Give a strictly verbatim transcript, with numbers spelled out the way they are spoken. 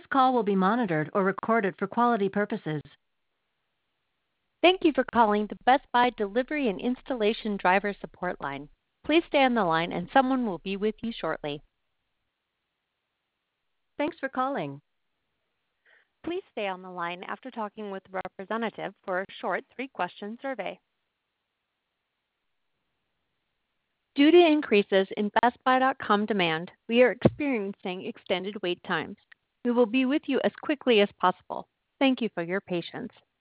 call will be monitored or recorded for quality purposes. Thank you for calling the Best Buy Delivery and Installation Driver Support Line. Please stay on the line and someone will be with you shortly. Thanks for calling. Please stay on the line after talking with the representative for a short three-question survey. Due to increases in Best Buy dot com demand, we are experiencing extended wait times. We will be with you as quickly as possible. Thank you for your patience.